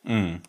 Mm.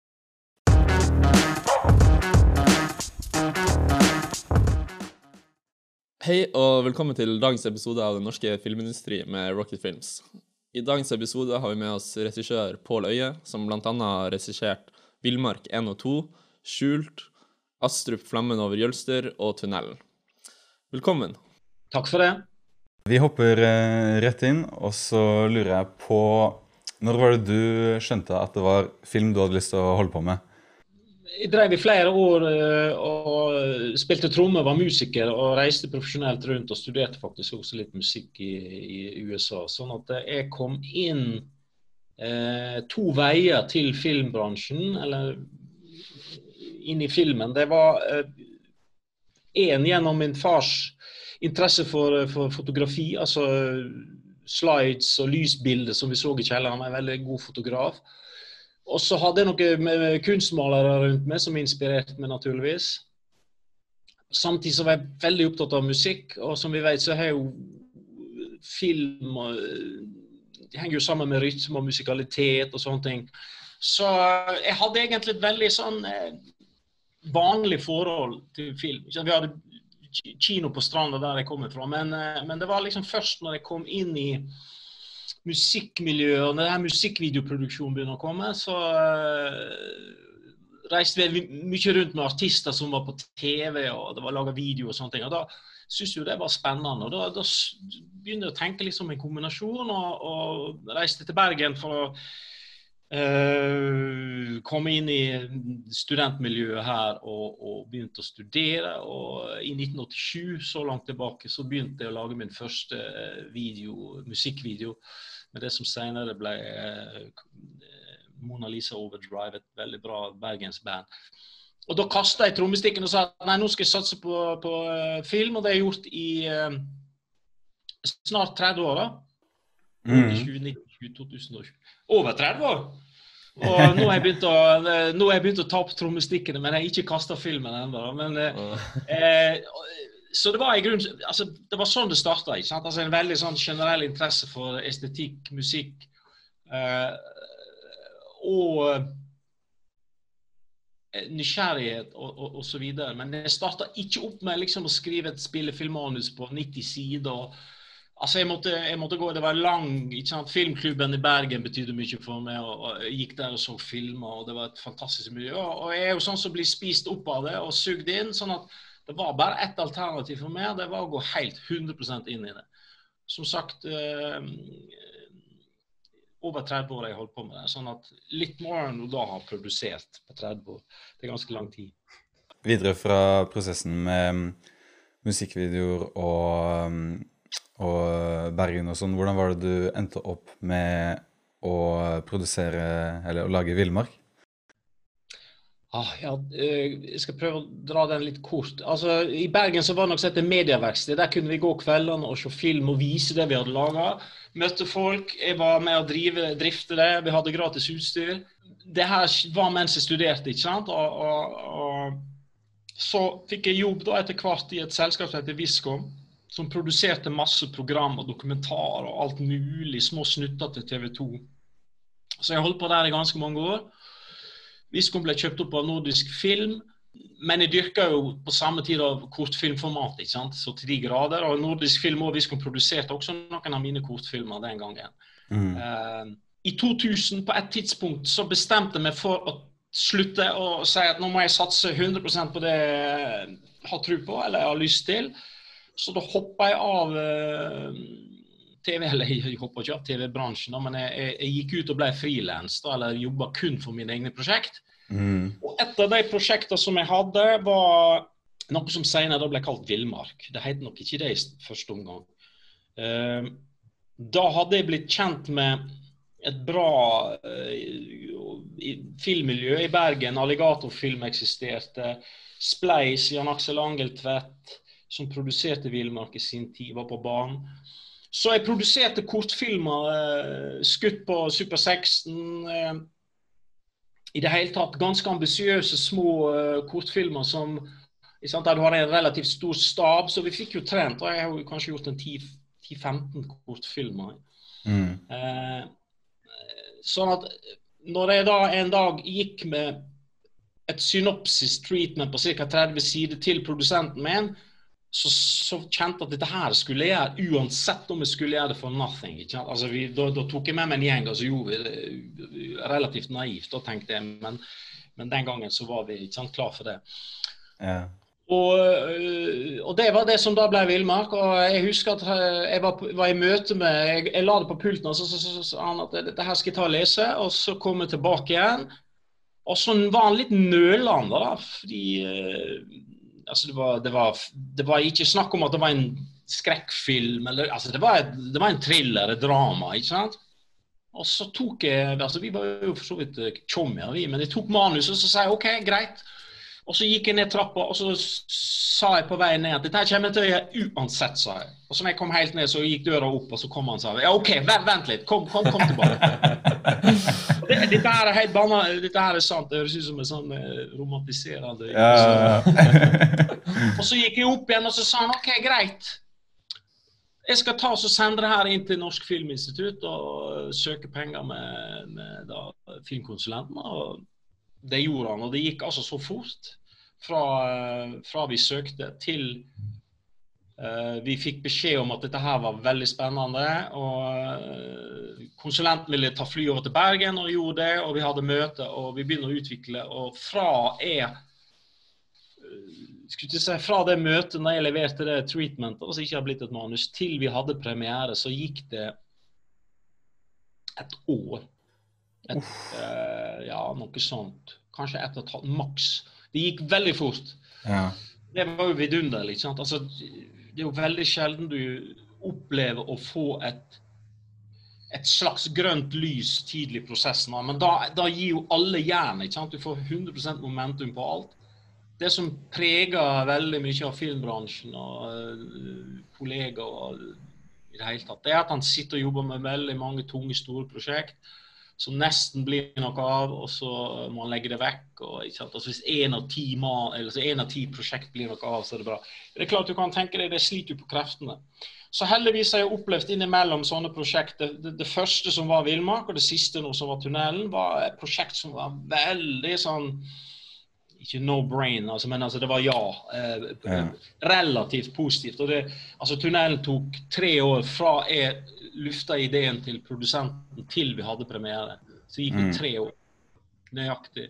Hei og velkommen til dagens episode av Den norske filmindustri med Rocket Films. I dagens episode har vi med oss regissør Pål Øye, som blant annet har regissert Villmark 1 og 2, Skjult, Astrup Flammen over Jølster og Tunnelen. Velkommen. Takk for det. Vi hopper rett inn, og så lurer jeg på, når var det du skjønte at det var film du hadde lyst til å holde på med? Jeg drev i flere år og spilte trommer, var musiker og reiste profesjonelt rundt og studerte faktisk også litt musikk i USA. Sånn at jeg kom inn to veier til filmbransjen, eller inn i filmen. Det var en gjennom min fars interesse for fotografi, altså slides og lysbilder som vi så i kjelleren. Han er en veldig god fotograf. Og så hadde jeg noen kunstmalere rundt meg som inspirerte meg naturligvis. Samtidig så var jeg veldig opptatt av musikk, og som vi vet så har jo film det henger jo sammen med rytme og musikalitet og sånne ting. Så jeg hadde egentlig et veldig sånn vanlig forhold til film. Vi hadde kino på stranda der jeg kommer fra, men det var liksom først når jeg kom inn i musikkmiljøet, og når denne musikkvideoproduksjonen begynner å komme, så reiste vi mye rundt med artister som var på TV, og det var laget video og sånne ting, og da synes jeg det var spennende, og da begynte jeg å tenke liksom en kombinasjon, og reiste til Bergen for å komme inn i studentmiljøet her, og begynte å studere, og i 1987, så langt tilbake, så begynte jeg å lage min første musikkvideo, med det som senere ble Mona Lisa Overdrive, et veldig bra bergensband. Og da kastet jeg trommestikken og sa at nei, nå skal jeg satse på film, og det har jeg gjort i snart 30 år da. 2019-2020. Over 30 år! Og nå har jeg begynt å ta opp trommestikkene, men jeg har ikke kastet filmen enda. Men så det var i grunnen, altså det var sånn det startet, ikke sant? Altså en veldig sånn generell interesse for estetikk, musikk, og nysgjerrighet og så videre. Men det startet ikke opp med liksom å skrive et spillefilmmanus på 90 sider. Altså jeg måtte gå, det var lang, ikke sant? Filmklubben i Bergen betydde mye for meg, og jeg gikk der og så filmer, og det var et fantastisk miljø. Og jeg er jo sånn som blir spist opp av det og sugd inn, sånn at det var bare ett alternativ for meg, det var å gå helt 100% inn i det. Som sagt, over 30 år har jeg holdt på med det, sånn at litt mer enn du da har produsert på 30 år. Det er ganske lang tid. Videre fra prosessen med musikkvideoer og Bergen og sånn, hvordan var det du endte opp med å produsere, eller å lage Villmark? Jeg skal prøve å dra den litt kort. Altså, i Bergen så var det noe som heter medieverksted. Der kunne vi gå kveldene og se film og vise det vi hadde laget. Møtte folk, jeg var med å drifte det, vi hadde gratis utstyr. Det her var mens jeg studerte, ikke sant? Og så fikk jeg jobb da etter hvert i et selskap som heter Viscom, som produserte masse program og dokumentarer og alt mulig, små snutter til TV 2. Så jeg holdt på der i ganske mange år. Viscom ble kjøpt opp av Nordisk Film, men jeg dyrket jo på samme tid av kortfilmformat, ikke sant? Så til de grader, og Nordisk Film og Viscom produserte også noen av mine kortfilmer den gangen. I 2000 på et tidspunkt så bestemte jeg meg for å slutte og si at nå må jeg satse 100% på det jeg har tro på, eller jeg har lyst til. Så da hoppet jeg av jeg hoppet ikke av TV-bransjen, men jeg gikk ut og ble freelance, eller jobbet kun for mine egne prosjekt. Og et av de prosjektene som jeg hadde var noe som senere ble kalt Villmark. Det heter nok ikke det i første omgang. Da hadde jeg blitt kjent med et bra filmmiljø i Bergen. Alligatorfilm eksisterte, Spleis, Jan Aksel Angeltvedt, som produserte Villmark i sin tid, var på banen. Så jeg produserte kortfilmer, skutt på Super 16, i det hele tatt ganske ambisiøse små kortfilmer som, der du har en relativt stor stab, så vi fikk jo trent, og jeg har jo kanskje gjort en 10-15 kortfilmer. Sånn at når jeg da en dag gikk med et synopsis treatment på ca. 30 sider til produsenten min, så kjente at dette her skulle jeg gjøre, uansett om jeg skulle gjøre det for nothing. Ikke sant? Altså da tok jeg med meg en gjeng, og så gjorde vi det relativt naivt, da tenkte jeg, men den gangen så var vi ikke sant, klar for det. Ja. Og det var det som da ble Villmark, og jeg husker at jeg var i møte med, jeg la det på pulten, og så sa han at dette her skal jeg ta og lese, og så kom jeg tilbake igjen, og så var han litt nølende da, fordi altså det var ikke snakk om at det var en skrekkfilm, eller, altså det var en thriller, et drama, ikke sant? Og så tok jeg, altså vi var jo for så vidt tjommer, men jeg tok manuset, og så sa jeg, ok, greit. Og så gikk jeg ned trappa, og så sa jeg på vei ned at dette her kommer jeg til å gjøre uansett, sa jeg. Og så når jeg kom helt ned, så gikk døra opp, og så kom han og sa, ja, ok, vent litt, kom tilbake. Dette her er helt banalt, dette her er sant, det høres ut som en sånn romantiserende. Ja. Og så gikk jeg opp igjen, og så sa han, ok, greit. Jeg skal ta og sende det her inn til Norsk Filminstitutt og søke penger med da, filmkonsulenten, og det gjorde han, og det gikk altså så fort fra vi søkte til vi fikk beskjed om at dette her var veldig spennende, og konsulenten ville ta fly over til Bergen og gjorde det, og vi hadde møte, og vi begynner å utvikle, og fra det møtet når jeg leverte det treatmentet, og så ikke har blitt et manus, til vi hadde premiere, så gikk det et år. Ja, noe sånt. Kanskje 1,5, maks. Det gikk veldig fort. Ja. Det var jo vidunderlig, ikke sant? Altså, det er jo veldig sjelden du opplever å få et slags grønt lys tidlig i prosessen, men da gir jo alle jern, ikke sant? Du får 100% momentum på alt. Det som preger veldig mye av filmbransjen og kollegaer i det hele tatt, det er at han sitter og jobber med veldig mange tunge, store prosjekt, som nesten blir noe av, og så må han legge det vekk. Og, ikke sant? Altså, hvis 1 av 10 prosjekt blir noe av, så er det bra. Det er klart du kan tenke deg, det sliter jo på kreftene. Så heldigvis har jeg opplevd innimellom sånne prosjekter. Det første som var Villmark, og det siste nå som var Tunnelen, var et prosjekt som var veldig sånn, ikke no-brain, altså, men altså, det var relativt positivt. Og altså, Tunnelen tok 3 år fra jeg lufta ideen til produsenten til vi hadde premiere. Så gikk det 3 år. Nøyaktig.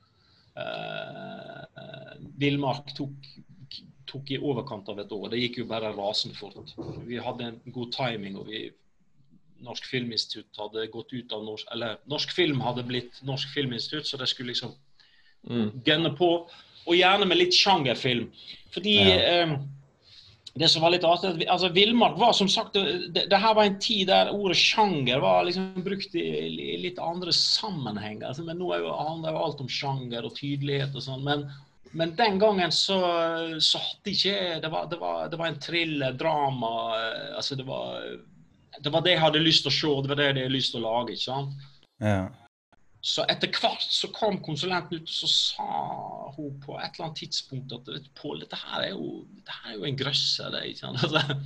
Villmark tok i overkant av et år. Det gikk jo bare rasende fort. Vi hadde en god timing, og Norsk Filminstitutt hadde gått ut av Norsk Film hadde blitt Norsk Filminstitutt, så det skulle liksom gønne på, og gjerne med litt sjangerfilm. Fordi det som var litt artig, altså Villmark var som sagt, det her var en tid der ordet sjanger var liksom brukt i litt andre sammenhenger, altså, men nå handler jo alt om sjanger og tydelighet og sånn, men den gangen så hadde ikke, det var en thriller, drama, altså det var det jeg hadde lyst til å se, det var det jeg hadde lyst til å lage, ikke sant? Ja. Så etter hvert så kom konsulenten ut, og så sa hun på et eller annet tidspunkt at Pål, dette her er jo en grøsse, det, ikke sant?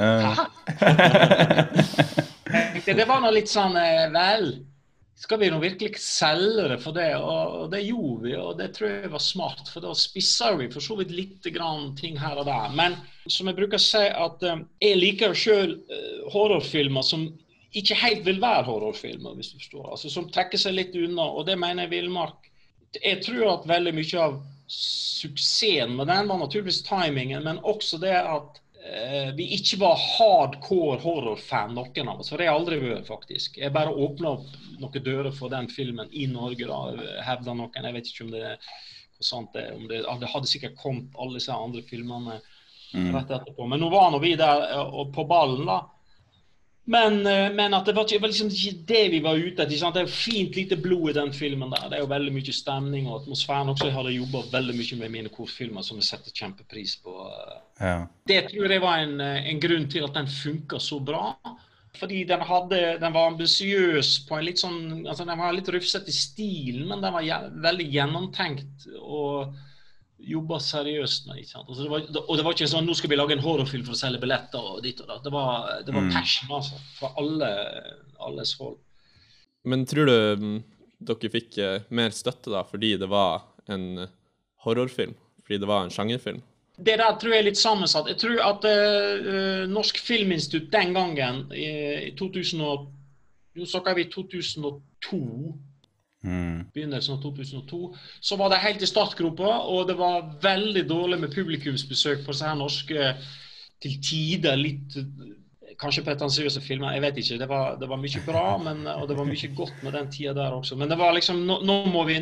Det var noe litt sånn, vel, skal vi nå virkelig selge det for det? Og det gjorde vi, og det tror jeg var smart, for da spisset vi for så vidt litt grann ting her og der. Men som jeg bruker å si, at jeg liker selv horrorfilmer som ikke helt vil være horrorfilmer, hvis du forstår. Altså, som trekker seg litt unna, og det mener jeg Villmark. Jeg tror at veldig mye av suksessen med den var naturligvis timingen, men også det at vi ikke var hardcore horrorfan, noen av oss, for det har jeg aldri vært faktisk. Jeg bare åpnet opp noen dører for den filmen i Norge, da, hevdet noen, jeg vet ikke om det er sant, det hadde sikkert kommet alle disse andre filmene rett etterpå. Men nå var vi der på ballen da, men at det var liksom ikke det vi var ute etter, det er jo fint lite blod i den filmen der, det er jo veldig mye stemning og atmosfæren også. Jeg hadde jobbet veldig mye med mine kortfilmer som jeg setter kjempepris på. Ja. Det tror jeg var en grunn til at den funket så bra, fordi den var ambisiøs på en litt sånn, altså den var litt rufsett i stilen, men den var veldig gjennomtenkt og jobbet seriøst med, ikke sant? Altså og det var ikke sånn, nå skal vi lage en horrorfilm for å selge billetter og dit og da. Det var passion, altså, fra alles hold. Men tror du, dere fikk mer støtte da, fordi det var en horrorfilm, fordi det var en sjangerfilm? Det der tror jeg er litt sammensatt. Jeg tror at Norsk Filminstitutt den gangen, i 2000, jo snakker vi 2002, begynnelsen av 2002, så var det helt i startgropa, og det var veldig dårlig med publikumsbesøk på sånne her norske, til tider litt, kanskje pretensiøse filmer, jeg vet ikke. Det var mye bra, og det var mye godt med den tida der også. Men det var liksom, nå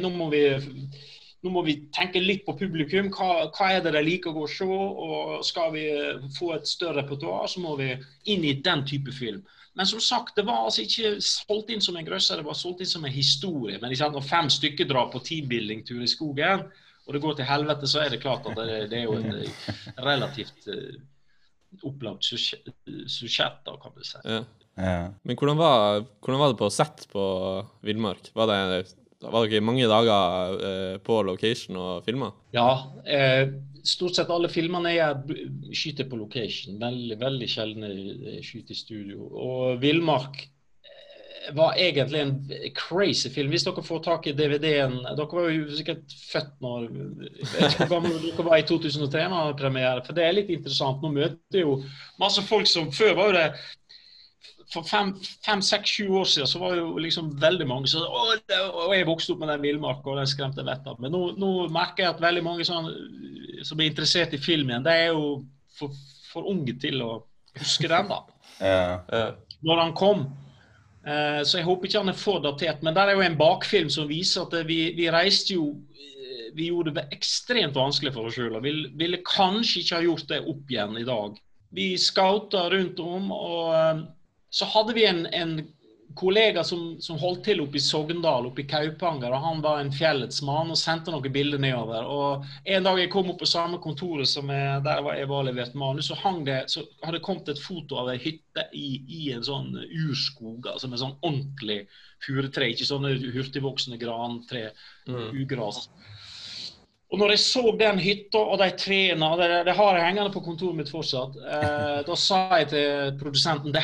må vi tenke litt på publikum. Hva er det de liker å gå og se? Og skal vi få et større repertoar, så må vi inn i den type film. Men som sagt, det var altså ikke solgt inn som en grøsser, det var solgt inn som en historie. Men når 5 stykker drar på teambuilding-tur i skogen, og det går til helvete, så er det klart at det er jo et relativt opplagt sujet, da, kan du si. Ja. Men hvordan var det på sett på Villmark? Var det mange dager på location og filmer? Ja, stort sett alle filmene jeg skyter på location. Veldig, veldig sjelden jeg skyter i studio. Og Villmark var egentlig en crazy film. Hvis dere får tak i DVD-en, dere var jo sikkert født når, jeg vet ikke hvor gammel dere var i 2003 når premiere, for det er litt interessant. Nå møter jo masse folk som før var jo det, for 5, 6, 7 år siden så var jo liksom veldig mange som og jeg vokste opp med den Villmark og den skremte vett av. Men nå merker jeg at veldig mange som er interessert i filmen, det er jo for unge til å huske den da. Når han kom. Så jeg håper ikke han er for datert, men der er jo en bakfilm som viser at vi reiste jo, vi gjorde det ekstremt vanskelig for oss selv, og vi ville kanskje ikke ha gjort det opp igjen i dag. Vi scoutet rundt om, og så hadde vi en kollega som holdt til oppe i Sogndal, oppe i Kaupanger, og han var en fjellets mann og sendte noen bilder nedover. Og en dag jeg kom opp på samme kontoret som der jeg var levert manus, så hadde det kommet et foto av en hytte i en sånn urskog, altså med sånn ordentlig furetre, ikke sånne hurtigvoksende grantre, ugras. Og når jeg så den hytta og de trærne, det har jeg hengende på kontoret mitt fortsatt, da sa jeg til produsenten,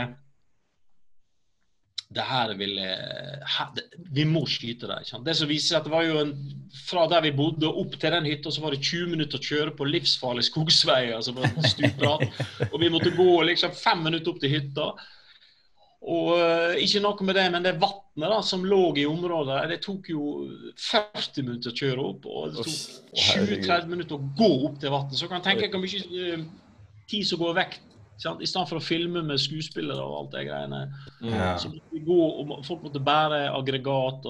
vi må skyte der. Ikke sant? Det som viser seg at det var jo fra der vi bodde opp til den hytta, så var det 20 minutter å kjøre på livsfarlig skogsveier, altså på stupbratt. Og vi måtte gå liksom 5 minutter opp til hytta. Og ikke noe med det, men det vattnet da, som lå i området, det tok jo 40 minutter å kjøre opp, og det tok 20-30 minutter å gå opp til vattnet. Så kan jeg tenke hvor mye tid som går vekk. I stedet for å filme med skuespillere og alt det greiene. Så måtte vi gå, og folk måtte bære aggregat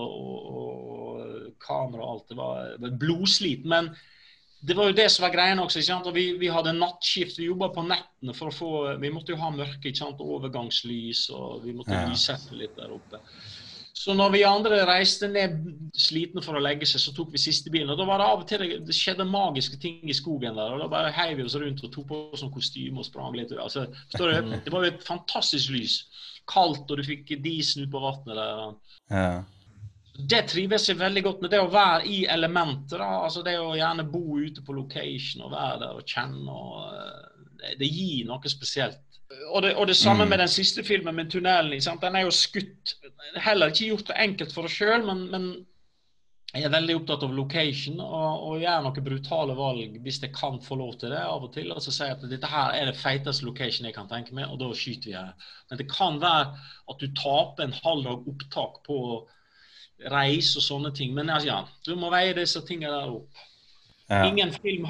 og kamera og alt. Det var blodslit, men det var jo det som var greien også, ikke sant? Og vi hadde nattskift, vi jobbet på nettene vi måtte jo ha mørke, ikke sant? Overgangslys, og vi måtte lysette litt der oppe. Så når vi andre reiste ned slitne for å legge seg, så tok vi siste bilen, og da var det av og til det skjedde magiske ting i skogen der, og da bare heiv vi oss rundt og tok på sånn kostyme og sprang litt. Altså, forstår du, det var jo et fantastisk lys. Kaldt, og du fikk disen ut på vattnet der. Det trives jeg veldig godt med, det å være i elementer, da. Altså det å gjerne bo ute på location og være der og kjenne, og det gir noe spesielt. Og det samme med den siste filmen, med tunnelen, den er jo skutt, heller ikke gjort det enkelt for oss selv, men jeg er veldig opptatt av location, og gjør noen brutale valg hvis jeg kan få lov til det av og til, og så sier jeg at dette her er det feiteste location jeg kan tenke meg, og da skyter vi her. Men det kan være at du taper en halv dag opptak på reis og sånne ting, men ja, du må veie disse tingene der opp. Ingen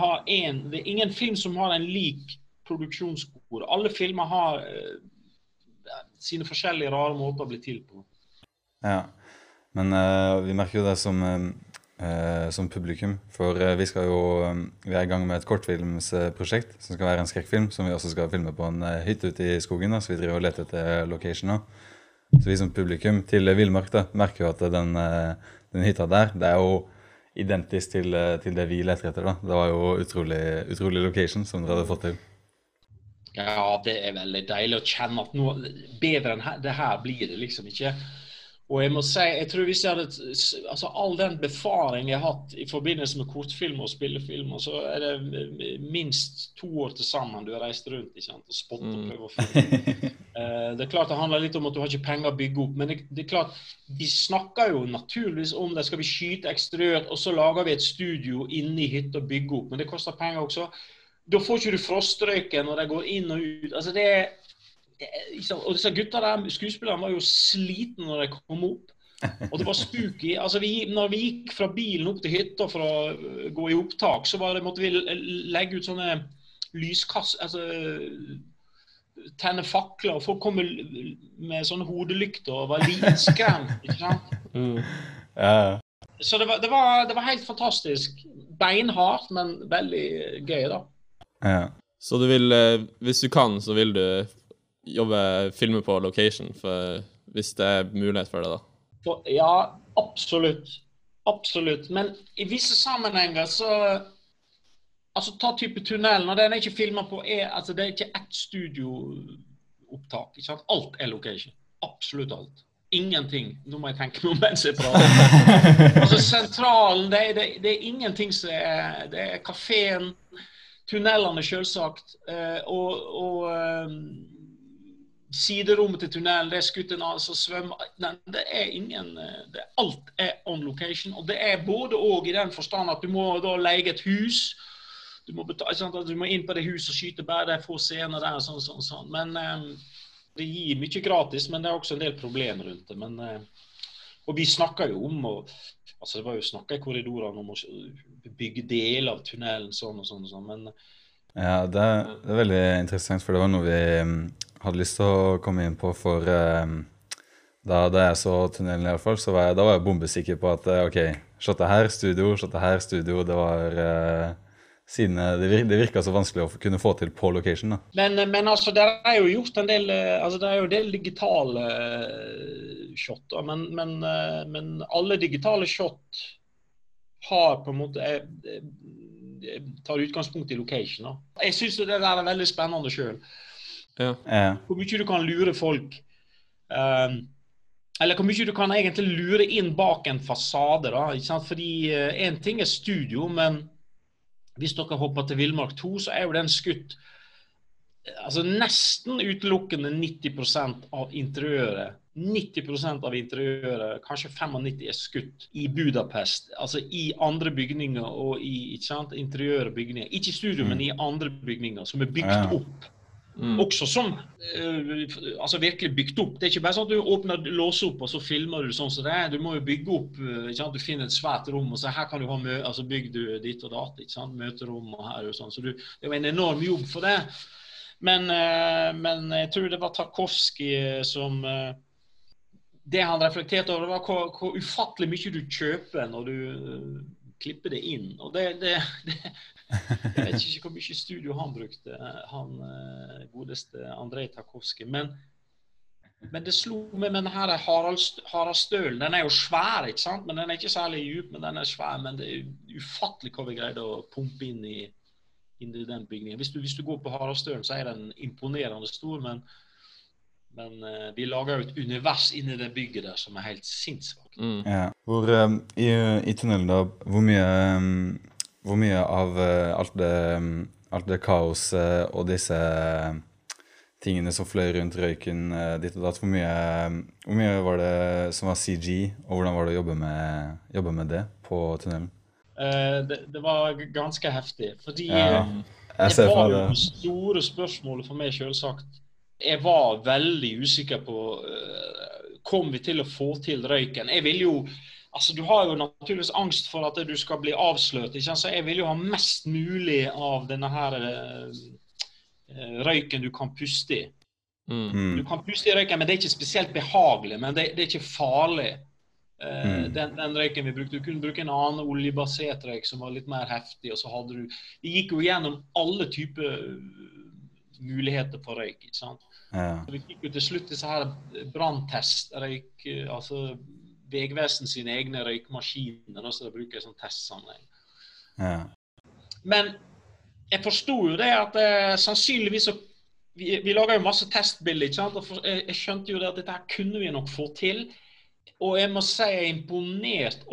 film som har en lik produksjonskode. Alle filmer har sine forskjellige rare måter å bli til på. Ja, men vi merker jo det som publikum, for vi er i gang med et kortfilmsprosjekt som skal være en skrekkfilm, som vi også skal filme på en hytte ute i skogen, da, så vi driver og leter etter location nå. Så vi som publikum til Villmark da, merker jo at den hytta der, det er jo identisk til det vi leter etter da. Det var jo utrolig location som dere hadde fått til. Ja, det er veldig deilig å kjenne at noe bedre enn det her blir det liksom ikke. Og jeg må si, jeg tror hvis jeg hadde, altså all den befaring jeg har hatt I forbindelse med kortfilm og spillefilm, så det minst 2 år til sammen du har reist rundt, ikke sant, og spottet og prøvd å filme. Det klart det handler litt om at du har ikke penger å bygge opp, men det klart, de snakker jo naturligvis om det, skal vi skyte eksteriørt, og så lager vi et studio inne I hytta og bygge opp, men det koster penger også. Da får ikke du frostrøyken når det går inn og ut, altså og disse gutta der, skuespillerne var jo sliten når de kom opp, og det var spooky. Altså når vi gikk fra bilen opp til hytta for å gå I opptak, så måtte vi legge ut sånne lyskass, altså tenne fakler, og folk kom med sånne hodelykter og var litt skremt, ikke sant? Så det var helt fantastisk. Beinhardt, men veldig gøy da. Så du vil, hvis du kan, så vil du filme på location, for hvis det mulighet for det da? Ja, absolutt. Absolutt. Men I visse sammenhenger så altså ta type tunnelen, og den ikke filmet på altså det ikke ett studioopptak, ikke sant? Alt location. Absolutt alt. Ingenting. Nå må jeg tenke meg om mens jeg prater. Altså sentralen, det ingenting som det kaféen, tunnelene selvsagt, og siderommet til tunnelen, det skutt en annen som svømmer. Nei, det ingen, alt on location, og det både og I den forstand at du må da leie et hus, du må betale, sant, at du må inn på det huset og skyte bare de få scener der, sånn. Men det gir mye gratis, men det også en del problemer rundt det. Men, og vi snakker jo om, altså det var jo snakket I korridorene om å bygge deler av tunnelen, sånn og sånn, men... Ja, det veldig interessant, for det var noe vi hadde lyst til å komme inn på, for da jeg så tunnelen I alle fall, så var jeg bombesikker på at, ok, shottet her studio, det var, siden det virket så vanskelig å kunne få til på location da. Men altså, det jo gjort en del, altså det jo en del digitale shot, men alle digitale shot har på en måte, tar utgangspunkt I location da. Jeg synes det der veldig spennende selv. Hvor mye du kan lure folk, eller hvor mye du kan egentlig lure inn bak en fasade da, ikke sant? Fordi en ting studio, men hvis dere hopper til Villmark 2, så jo den skutt altså nesten utelukkende 90% av interiøret, 90% av interiøret, kanskje 95% skutt I Budapest, altså I andre bygninger og I interiørbygninger, ikke I studio, men I andre bygninger som bygd opp. Også som altså virkelig bygd opp. Det ikke bare sånn at du åpner låser opp og så filmer du sånn som det du må jo bygge opp, ikke sant? Du finner et svært rom og så her kan du ha altså bygger du ditt og datt, ikke sant? Møterom og her og sånn, så det var en enorm jobb for det. Men jeg tror det var Tarkovsky som det han reflekterte over, det var hvor ufattelig mye du kjøper når du klipper det inn, og det jeg vet ikke hvor mye studio han brukte, han godeste Andrei Tarkovsky, men det slo meg med denne Haraldstølen, den jo svær, ikke sant? Men den ikke særlig djup, men den svær, men det ufattelig hva vi greide å pumpe inn I den bygningen. Hvis du går på Haraldstølen, så den imponerende stor, men vi lager jo et univers inni det bygget der som helt sinnsvagt. Ja. I tunnelen da, hvor mye av alt det kaos og disse tingene som fløy rundt røyken ditt og datt, hvor mye var det som var CG, og hvordan var det å jobbe med det på tunnelen? Det var ganske heftig, fordi det var jo store spørsmål for meg selvsagt. Jeg var veldig usikker på kom vi til å få til røyken. Jeg vil jo, altså du har jo naturligvis angst for at du skal bli avslørt, ikke sant? Så jeg vil jo ha mest mulig av denne her røyken du kan puste I. Du kan puste I røyken, men det ikke spesielt behagelig, men det ikke farlig. Den røyken vi brukte, du kunne bruke en annen oljebasert røyk som var litt mer heftig, og så hadde vi gikk jo gjennom alle typer muligheter på røyk, ikke sant? Så vi fikk jo til slutt disse her brandtestrøyk, altså Vegvesen sine egne røykmaskiner, så de bruker sånn testsammenheng. Men jeg forstod jo det at sannsynligvis vi lager jo masse testbilder, ikke sant? Og jeg skjønte jo det at dette her kunne vi nok få til, Og jeg må si jeg imponert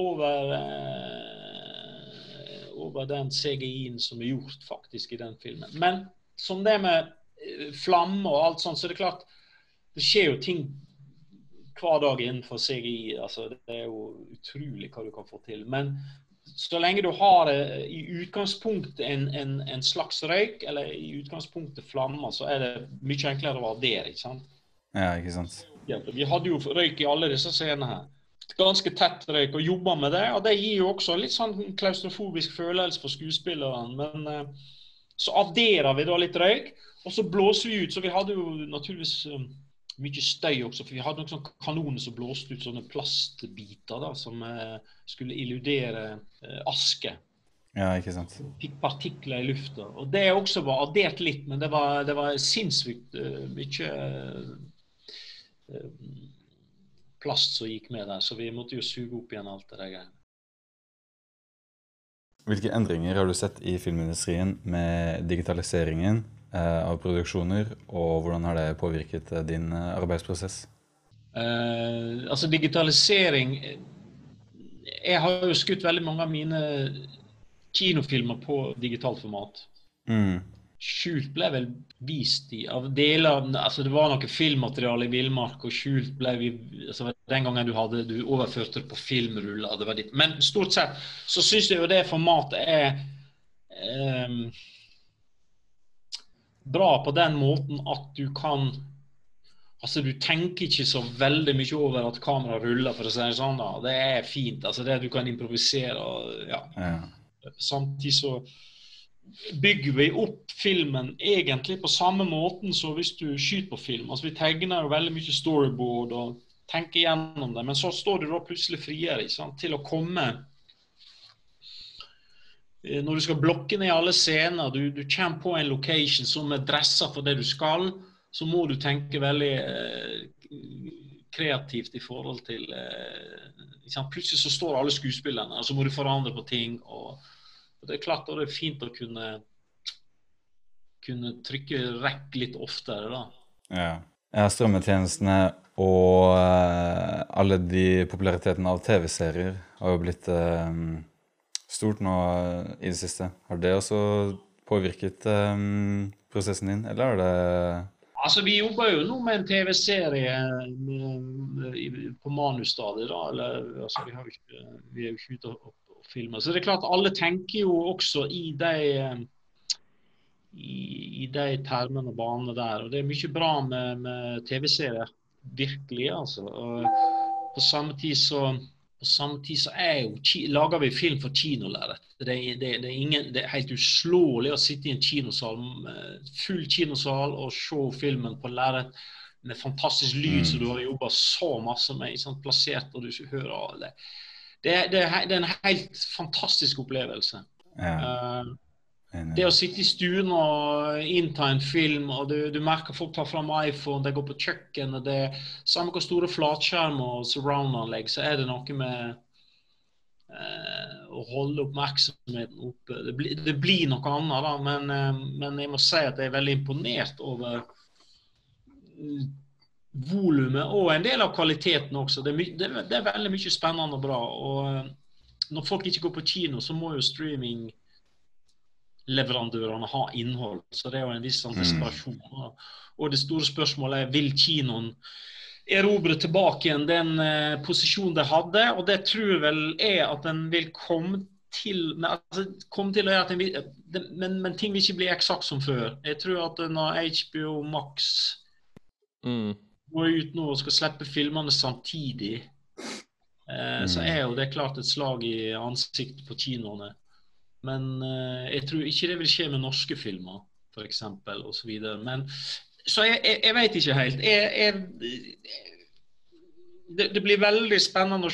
over den CGI-en som gjort faktisk i den filmen. Men som det med flamme og alt sånt, så det klart, det skjer jo ting hver dag innenfor CGI. Altså, det jo utrolig hva du kan få til. Men så lenge du har i utgangspunktet en slags røyk, eller i utgangspunktet flammer, så det mye enklere å være der, ikke sant? Ja, ikke sant? Vi hadde jo røyk i alle disse scenene her. Ganske tett røyk, og jobber med det, og det gir jo også litt sånn klaustrofobisk følelse for skuespilleren, men så adderer vi da litt røyk, og så blåser vi ut, så vi hadde jo naturligvis mye støy også, for vi hadde noen sånne kanoner som blåste ut sånne plastbiter da, som skulle illudere aske. Ja, ikke sant? Fikk partikler i lufta, og det også var addert litt, men det var sinnssykt mye plast som gikk med der, så vi måtte jo suge opp igjen alt det der greiene. Hvilke endringer har du sett i filmindustrien med digitaliseringen av produksjoner, og hvordan har det påvirket din arbeidsprosess? Altså digitalisering, jeg har jo skutt veldig mange av mine kinofilmer på digitalt format. Skjult ble vel vist av deler, altså det var noe filmmateriale i Villmark, og skjult ble vi, altså den gangen du overførte det på filmruller, det var ditt. Men stort sett så synes jeg jo det formatet bra på den måten at du kan, altså du tenker ikke så veldig mye over at kamera ruller, for å si det sånn da. Det fint, altså det du kan improvisere, og ja. Samtidig så bygger vi opp filmen egentlig på samme måten som hvis du skyter på film. Altså vi tegner jo veldig mye storyboard og tenker gjennom det, men så står du da plutselig friere, ikke sant, til å komme. Når du skal blokke ned alle scener, du kommer på en location som dresset for det du skal, så må du tenke veldig kreativt i forhold til, ikke sant? Plutselig så står alle skuespillerne, og så må du forandre på ting, og det klart at det fint å kunne trykke rekk litt oftere da. Ja, strømmetjenestene og alle de populariteten av TV-serier har jo blitt stort nå i det siste. Har det også påvirket prosessen din, eller det... Altså, vi jobber jo nå med en TV-serie på manusstadiet da, eller altså, vi jo ikke ute og filmer. Så det klart, alle tenker jo også i de termene og banene der, og det mye bra med TV-serier, virkelig, altså. Og på samme tid så lager vi film for kinolæret. Det helt uslåelig å sitte i en kinosal, full kinosal, og se filmen på læret med fantastisk lyd som du har jobbet så masse med, sant, plassert, og du hører det. Det en helt fantastisk opplevelse. Det å sitte i stuen og innta en film, og du merker folk tar frem iPhone, de går på kjøkken, og det samme hvor store flatskjerm og surround-anlegg, så det noe med å holde oppmerksomheten oppe. Det blir noe annet da, men jeg må si at jeg veldig imponert over volumet og en del av kvaliteten også. Det veldig mye spennende og bra, og når folk ikke går på kino, så må jo streaming-leverandørene ha innhold, så det jo en viss sånn desperasjon. Og det store spørsmålet vil kinoen erobre tilbake igjen den posisjonen de hadde, og det tror jeg vel at den vil komme til å gjøre at men ting vil ikke bli eksakt som før. Jeg tror at når HBO Max går ut nå og skal slippe filmene samtidig, så jo det klart et slag i ansiktet på kinoene. Men jeg tror ikke det vil skje med norske filmer, for eksempel, og så videre. Men, så jeg vet ikke helt. Det blir veldig spennende å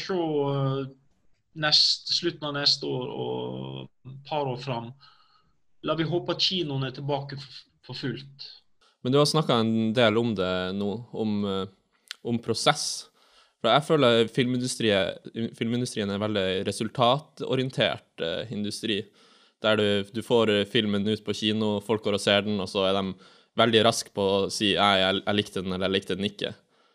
se slutten av neste år og et par år frem. La vi håpe at kinoene tilbake for fullt. Men du har snakket en del om det nå, om prosess. For jeg føler filmindustrien veldig resultatorientert industri, der du får filmen ut på kino, folk går og ser den, og så de veldig raske på å si jeg likte den eller jeg likte den ikke.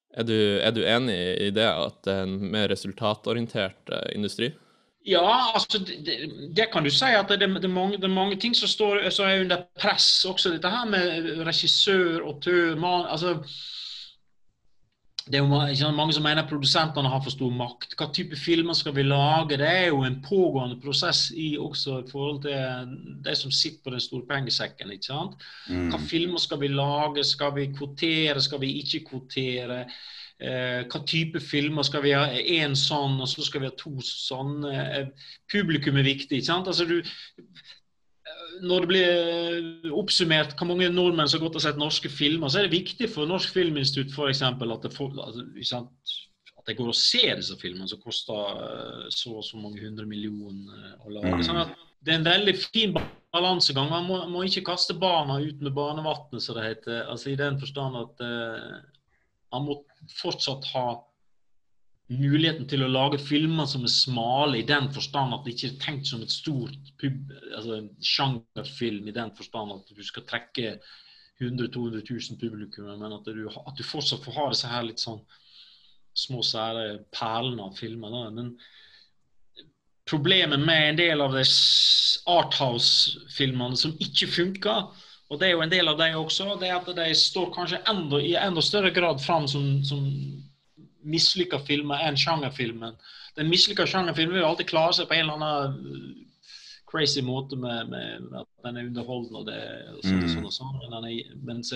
Er du enig i det at det er en mer resultatorientert industri? Ja, altså det kan du si at det er mange ting som er under press også. Dette her med regissør, autør, altså det er jo ikke mange som mener at produsentene har for stor makt. Hva type filmer skal vi lage? Det er jo en pågående prosess også i forhold til de som sitter på den store pengesekken, ikke sant? Hva filmer skal vi lage? Skal vi kvotere? Skal vi ikke kvotere? Hva type filmer skal vi ha? En sånn, og så skal vi ha to sånne. Publikum er viktig, ikke sant? Altså når det blir oppsummert hvor mange nordmenn som har gått og sett norske filmer, så er det viktig for Norsk Filminstitutt for eksempel at det går å se disse filmene som koster så mange 100 millioner å lage. Sånn at det er en veldig fin balansegang. Man må ikke kaste barna ut med barnevattnet, så det heter. Altså i den forstand at man må fortsatt ha muligheten til å lage filmer som er smale i den forstand at det ikke er tenkt som et stort sjangerfilm i den forstand at du skal trekke 100-200 000 publikum, men at du fortsatt får ha disse her litt sånn små sære perlene av filmer. Da. Men problemet med en del av de arthouse-filmene som ikke funker, og det er jo en del av dem også, det er at de står kanskje i enda større grad frem som mislykket filmer enn sjangerfilmen. Den mislykket sjangerfilmen vil jo alltid klare seg på en eller annen crazy måte med at den er underholdende og sånn. Mens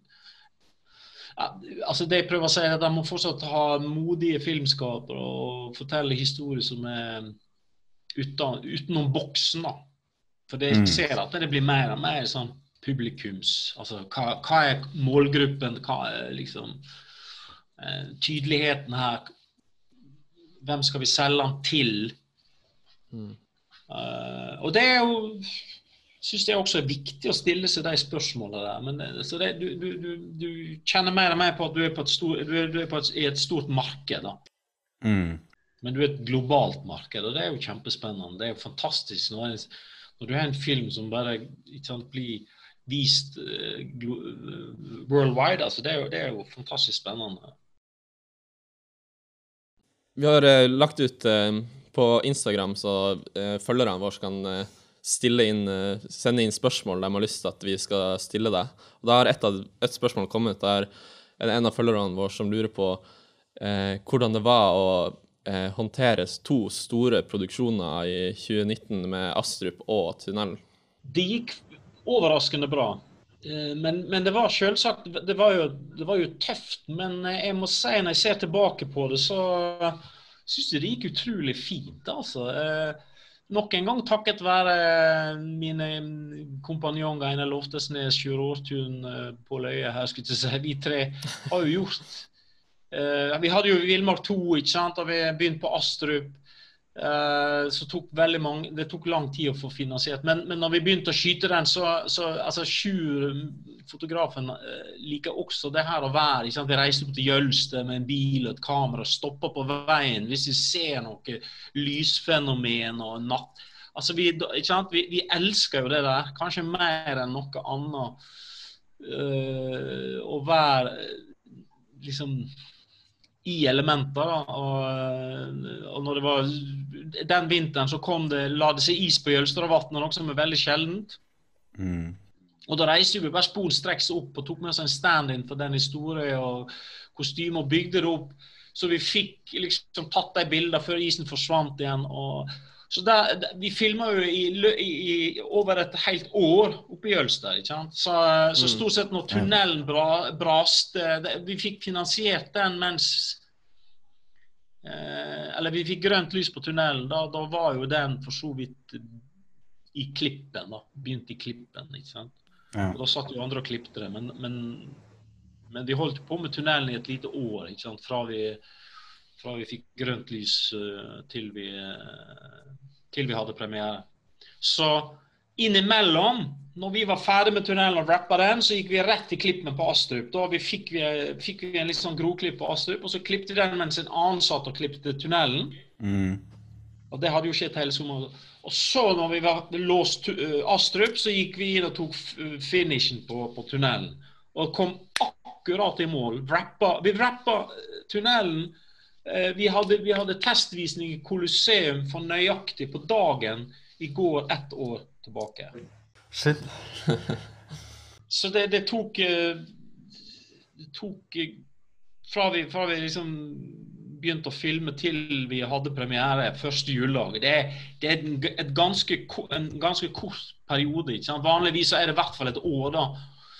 altså det jeg prøver å si er at de må fortsatt ha modige filmskapere og fortelle historier som er utenom boksen da. For jeg ser at det blir mer og mer sånn publikums, altså hva er målgruppen, hva er liksom tydeligheten her, hvem skal vi selge den til? Og det er jo, synes jeg også er viktig å stille seg de spørsmålene der, men så du kjenner mer og mer på at du er i et stort marked da. Men du er et globalt marked, og det er jo kjempespennende, det er jo fantastisk når du har en film som bare blir vist worldwide, altså det er jo fantastisk spennende. Vi har lagt ut på Instagram, så følgerne våre kan sende inn spørsmål de har lyst til at vi skal stille deg. Og da har et spørsmål kommet, der er det en av følgerne våre som lurer på hvordan det var å håndteres 2 store produksjoner i 2019 med Astrup og Tunnel. Det gikk overraskende bra. Men det var selvsagt, det var jo tøft, men jeg må si når jeg ser tilbake på det, så synes jeg det gikk utrolig fint, altså. Nok en gang takket være mine kompanjonger, Einar Loftesnes, Sjur Årtun, Pål Øye her, skulle jeg si, vi 3 har jo gjort. Vi hadde jo Villmark 2, ikke sant, og vi begynte på Astrup. Så det tok lang tid å få finansiert, men når vi begynte å skyte den, så altså Sjur, fotografen, liker også det her å være, ikke sant? Vi reiste opp til Jølster med en bil og et kamera, stopper på veien hvis vi ser noe lysfenomen og natt, altså ikke sant? Vi elsker jo det der, kanskje mer enn noe annet, å være liksom i elementer da, og når det var den vinteren så la det seg is på Jølstervatnet, noe som er veldig sjeldent. Og da reiste vi bare sporenstreks opp og tok med oss en stand-in for den historien og kostyme og bygde det opp, så vi fikk liksom tatt de bilder før isen forsvant igjen. Så vi filmet jo i over et helt år oppe i Jølster, ikke sant? Så stort sett når tunnelen braste, vi fikk finansiert den mens, eller vi fikk grønt lys på tunnelen, da var jo den for så vidt i klippen da, begynt i klippen, ikke sant? Og da satt jo andre og klippte det, men vi holdt på med tunnelen i et lite år, ikke sant? Fra vi fikk grønt lys til vi hadde premiere. Så innimellom, når vi var ferdig med tunnelen og rappet den, så gikk vi rett i klippen på Astrup. Da fikk vi en litt sånn groklipp på Astrup, og så klippte vi den mens en annen satt og klippte tunnelen. Og det hadde jo skjedd hele sommeren. Og så når vi var låst Astrup, så gikk vi inn og tok finishen på tunnelen. Og kom akkurat i mål. Vi rappet tunnelen. Vi hadde testvisning i Colosseum for nøyaktig på dagen i går 1 år tilbake. Shit. Så det tok fra vi liksom begynte å filme til vi hadde premiere første juledag. Det er en ganske kort periode, ikke sant? Vanligvis er det i hvert fall et år da,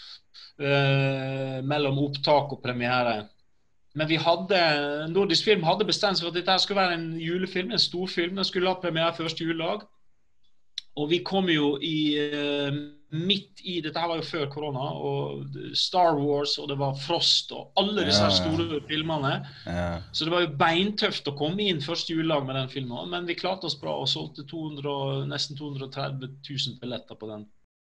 mellom opptak og premiere. Men Nordisk Film hadde bestemt seg for at dette skulle være en julefilm, en storfilm. Den skulle ha premiere første juledag. Og vi kom jo midt i, dette her var jo før korona, og Star Wars, og det var Frost, og alle disse store filmene. Ja. Så det var jo beintøft å komme inn første juledag med den filmen, men vi klarte oss bra og solgte nesten 230 000 billetter på den.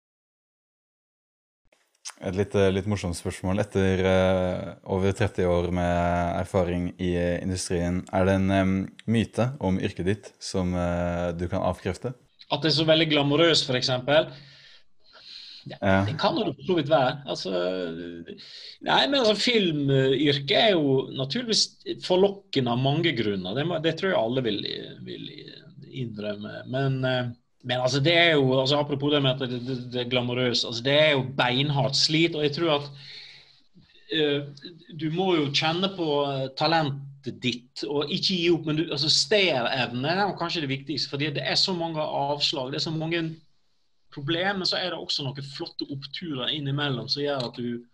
Et litt morsomt spørsmål. Etter over 30 år med erfaring i industrien, er det en myte om yrket ditt som du kan avkrefte? At det er så veldig glamorøst, for eksempel. Ja, det kan jo for så vidt være. Filmyrket er jo naturligvis forlokkende av mange grunner. Det tror jeg alle vil innrømme. Men altså, det er jo, altså, apropos det med at det er glamorøst, altså, det er jo beinhardt slit, og jeg tror at du må jo kjenne på talentet ditt, og ikke gi opp, men altså, stayerevne er jo kanskje det viktigste, fordi det er så mange avslag, det er så mange problemer, men så er det også noen flotte oppturer innimellom, som gjør at du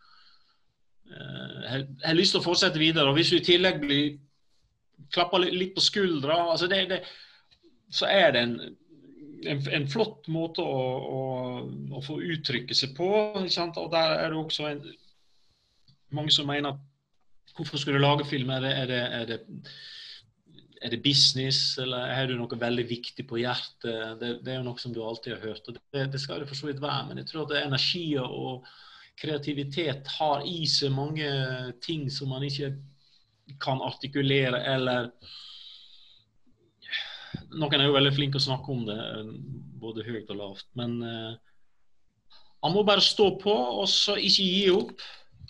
har lyst til å fortsette videre, og hvis du i tillegg blir klappet litt på skuldra, altså så er det en flott måte å få uttrykke seg på, ikke sant? Og der er det også mange som mener at hvorfor skal du lage film? Er det business, eller er det noe veldig viktig på hjertet? Det er jo noe som du alltid har hørt, og det skal det for så vidt være, men jeg tror at energi og kreativitet har i seg mange ting som man ikke kan artikulere, eller noen er jo veldig flink å snakke om det, både høyt og lavt, men man må bare stå på, og så ikke gi opp,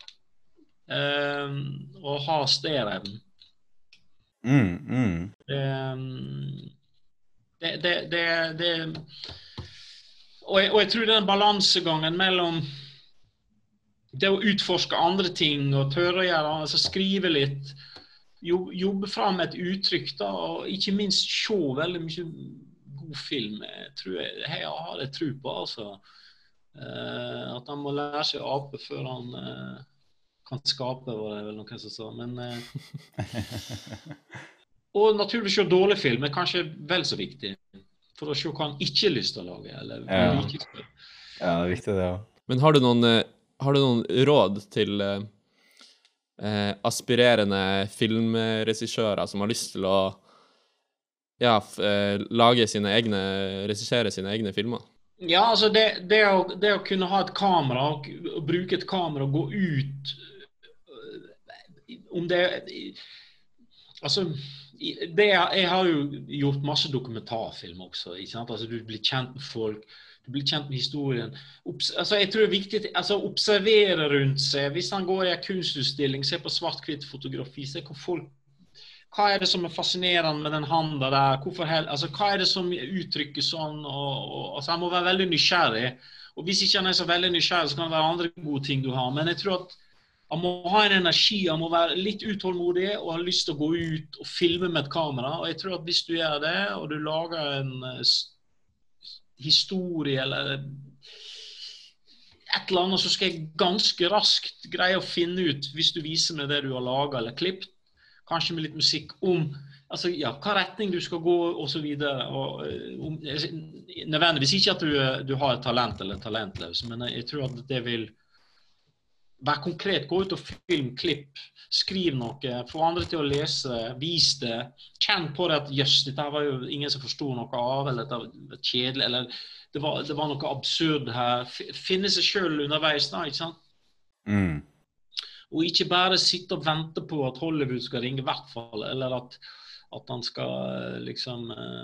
og ha stayerevnen. Og jeg tror den balansegangen mellom det å utforske andre ting, og tørre å gjøre, altså skrive litt, jobbe fram et uttrykk da, og ikke minst se veldig mye god film, jeg har det tro på, altså. At han må lære seg å ape før han kan skape, var det vel noen som sa, men og naturligvis se dårlig film er kanskje vel så viktig, for å se hva han ikke har lyst til å lage, eller ikke skal. Ja, det er viktig det, ja. Men har du noen råd til aspirerende filmregissører som har lyst til å regissere sine egne filmer? Ja, altså det å kunne ha et kamera og bruke et kamera og gå ut om det altså jeg har jo gjort masse dokumentarfilm også, ikke sant? Altså du blir kjent med folk, du blir kjent med historien. Altså jeg tror det er viktig å observere rundt seg. Hvis han går i en kunstutstilling, se på svart-hvitt fotografi, se hva er det som er fascinerende med den handen der? Altså, hva er det som uttrykker sånn? Altså, han må være veldig nysgjerrig. Og hvis ikke han er så veldig nysgjerrig, så kan det være andre gode ting du har. Men jeg tror at han må ha en energi, han må være litt utålmodig og ha lyst til å gå ut og filme med et kamera. Og jeg tror at hvis du gjør det, og du lager en historie eller et eller annet, så skal jeg ganske raskt greie å finne ut, hvis du viser meg det du har laget eller klippet, kanskje med litt musikk om, altså ja, hva retning du skal gå og så videre, og nødvendigvis ikke at du har et talent eller talentløs, men jeg tror at det vil være konkret, gå ut og film, klipp, skriv noe, få andre til å lese, vis det, kjenn på det at jøss, dette var jo ingen som forstod noe av, eller dette var kjedelig, eller det var noe absurd her. Finne seg selv underveis da, ikke sant? Og ikke bare sitte og vente på at Hollywood skal ringe i hvert fall, eller at han skal liksom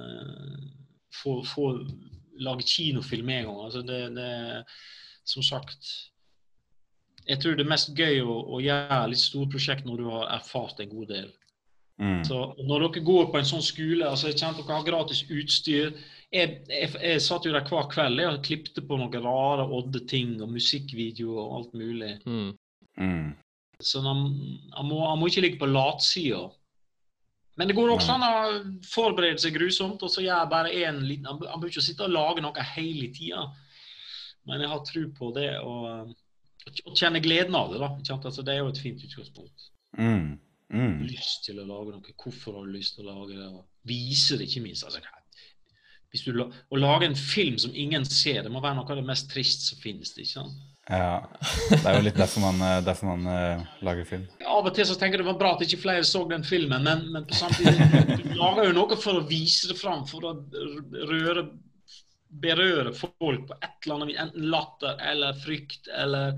få lage kinofilm en gang. Altså det som sagt, jeg tror det er mest gøy å gjøre litt store prosjekt når du har erfart en god del. Så når dere går på en sånn skole, altså jeg kjente dere har gratis utstyr, jeg satt jo der hver kveld, jeg klippte på noen rare, odde ting, og musikkvideo og alt mulig. Så han må ikke ligge på latsida. Men det går også an å forberede seg grusomt, og så gjør jeg bare en liten, han bør ikke sitte og lage noe hele tiden. Men jeg har tro på det, og kjenne gleden av det da, altså, det er jo et fint utgangspunkt. Lyst til å lage noe, hvorfor har du lyst til å lage det, og vise det ikke minst, altså, hvis du å lage en film som ingen ser, det må være noe av det mest trist som finnes, ikke sant? Ja, det er jo litt derfor man lager film. Av og til så tenker jeg det var bra at ikke flere så den filmen, men på samtidig, du lager jo noe for å vise det fram, for å berøre folk på et eller annet, enten latter eller frykt, eller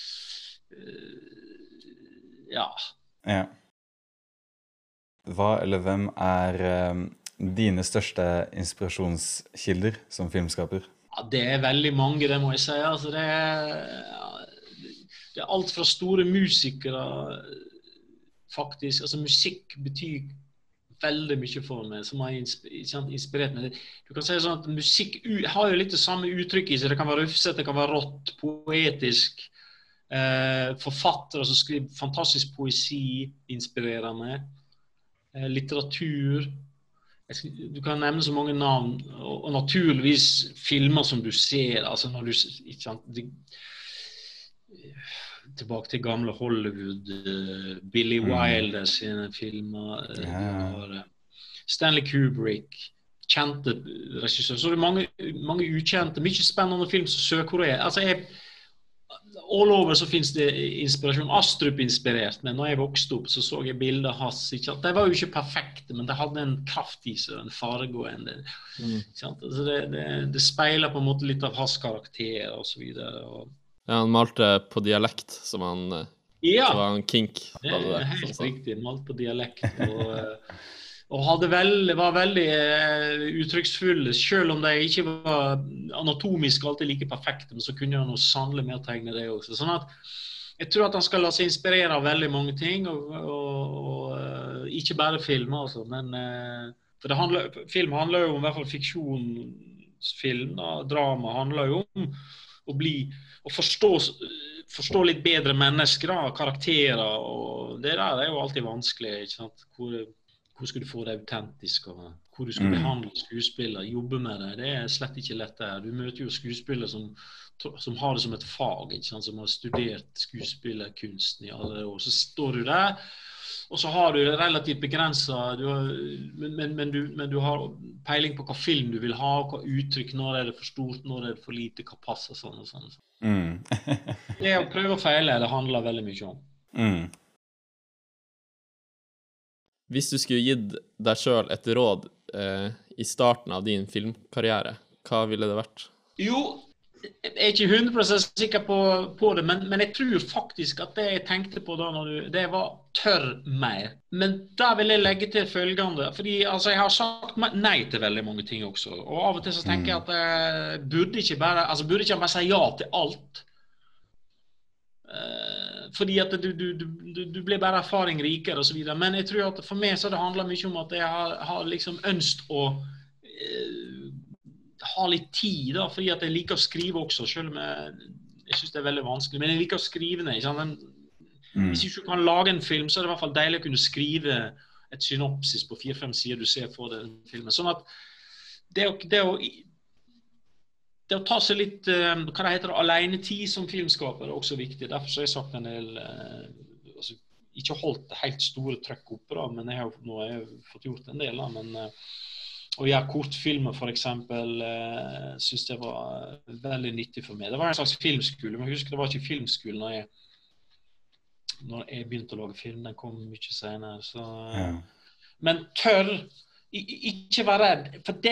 ja. Hva eller hvem er dine største inspirasjonskilder som filmskaper? Ja, det er veldig mange, det må jeg si. Altså, det er alt fra store musikere, faktisk. Altså, musikk betyr veldig mye for meg, som har inspirert meg. Du kan si sånn at musikk har jo litt det samme uttrykk i seg. Det kan være rufsete, det kan være rått, poetisk. Forfattere som skriver fantastisk poesi, inspirerer meg. Litteratur. Du kan nevne så mange navn, og naturligvis filmer som du ser, altså når du tilbake til gamle Hollywood, Billy Wilder sine filmer, Stanley Kubrick, kjente regissører, så det er mange ukjente, mye spennende film som Sør-Korea, altså all over så finnes det inspirasjon. Astrup inspirert meg. Når jeg vokste opp så jeg bilder av hans. De var jo ikke perfekte, men det hadde en kraft i seg, en farge og en del. Altså det speiler på en måte litt av hans karakter og så videre. Ja, han malte på dialekt, som han som var en kink. Det er helt riktig. Han malte på dialekt og var veldig uttrykksfulle, selv om de ikke var anatomisk alltid like perfekte, men så kunne han jo sannelig med å tegne det også. Sånn at jeg tror at han skal la seg inspirere av veldig mange ting, og ikke bare film, altså, men for film handler jo om i hvert fall fiksjonsfilm, drama handler jo om å forstå litt bedre mennesker, karakterer, og det der er jo alltid vanskelig, ikke sant? Hvor skal du få det autentisk, og hvor du skal behandle skuespillere, jobbe med det, det er slett ikke lett der. Du møter jo skuespillere som har det som et fag, ikke sant? Som har studert skuespillerkunsten i alle år. Så står du der, og så har du det relativt begrenset, men du har peiling på hva film du vil ha, hva uttrykk, når er det for stort, når er det for lite, hva passer sånn og sånn. Det å prøve og feile, det handler veldig mye om. Hvis du skulle gitt deg selv et råd i starten av din filmkarriere, hva ville det vært? Jo, jeg er ikke 100% sikker på det, men jeg tror faktisk at det jeg tenkte på da, det var tørr mer. Men da vil jeg legge til følgende, fordi altså, jeg har sagt nei til veldig mange ting også, og av og til så tenker jeg at jeg burde ikke bare si ja til alt. Fordi at du blir bare erfaring rikere og så videre, men jeg tror at for meg så det handler mye om at jeg har liksom ønsket å ha litt tid da, fordi at jeg liker å skrive også, selv om jeg synes det er veldig vanskelig, men jeg liker å skrive ned, ikke sant? Hvis du ikke kan lage en film, så er det i hvert fall deilig å kunne skrive et synopsis på 4-5 sider du ser på den filmen, sånn at det å ta seg litt, hva det heter, alenetid som filmskaper er også viktig. Derfor så har jeg sagt en del, altså, ikke holdt det helt store trøkk oppe da, men nå har jeg fått gjort en del da, men å gjøre kortfilmer for eksempel, synes jeg var veldig nyttig for meg. Det var en slags filmskole, men jeg husker det var ikke filmskole når jeg begynte å lage film, den kom mye senere. Så, men tør, ikke være redd, for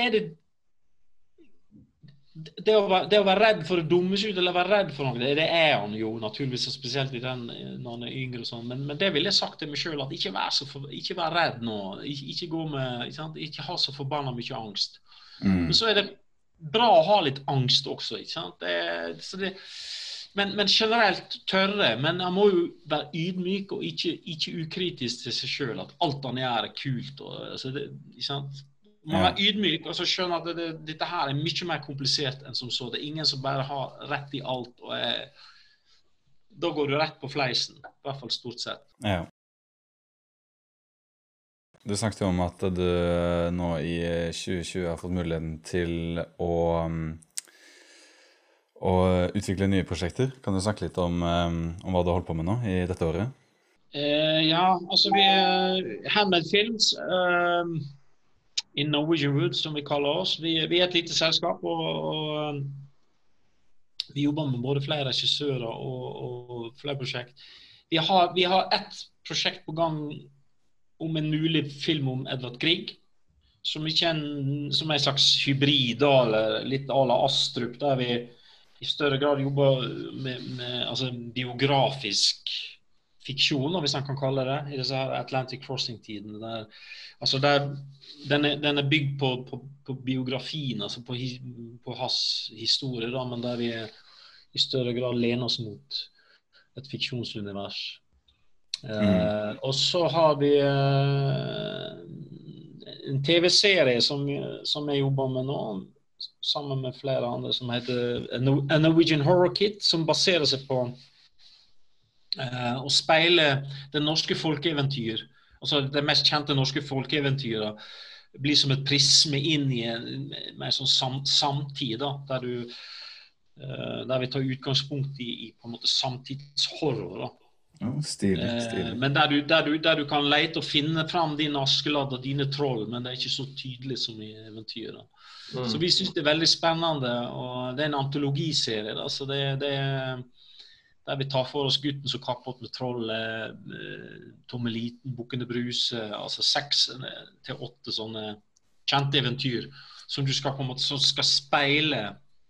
det å være redd for å dumme seg ut, eller være redd for noe, det er han jo naturligvis, spesielt når han er yngre og sånn, men det vil jeg sagt til meg selv, at ikke vær redd nå, ikke ha så forbannet mye angst. Men så er det bra å ha litt angst også, ikke sant? Så Men generelt tørre, men han må jo være ydmyk og ikke ukritisk til seg selv, at alt han gjør kult. Altså ikke sant? Man må være ydmyk og så skjønne at dette her er mye mer komplisert enn som så. Det er ingen som bare har rett i alt, og da går du rett på fleisen, i hvert fall stort sett. Ja. Du snakket om at du nå i 2020 har fått muligheten til å utvikle nye prosjekter. Kan du snakke litt om hva du har holdt på med nå i dette året? Ja, altså vi Handmade Films i Norwegian Wood, som vi kaller oss. Vi et lite selskap, og vi jobber med både flere regissører og flere prosjekt. Vi har et prosjekt på gang om en mulig film om Edvard Grieg, som er en slags hybrid, eller litt à la Astrup, der vi i større grad jobber med altså biografisk fiksjon, hvis man kan kalle det, i disse her Atlantic Crossing-tiden. Den er bygd på biografien, altså på hans historie, da, men der vi i større grad lener oss mot et fiksjonsunivers. Og så har vi en TV-serie som jeg jobber med nå, sammen med flere andre, som heter A Norwegian Horror Kit, som baserer seg på å speile det norske folkeeventyr. Altså det mest kjente norske folkeeventyret blir som et prisme inn i en sånn samtid, da, der vi tar utgangspunkt i på en måte samtidshorror, da. Stilig. Men der du kan lete og finne frem din Askeladd og dine troll, men det er ikke så tydelig som i eventyret. Så vi synes det er veldig spennende, og det er en antologiserie, da, så der vi tar for oss Gutten som kappet med trollet, Tommeliten, Bukkene Bruse, altså 6 til 8 sånne kjente eventyr, som du skal på en måte skal speile.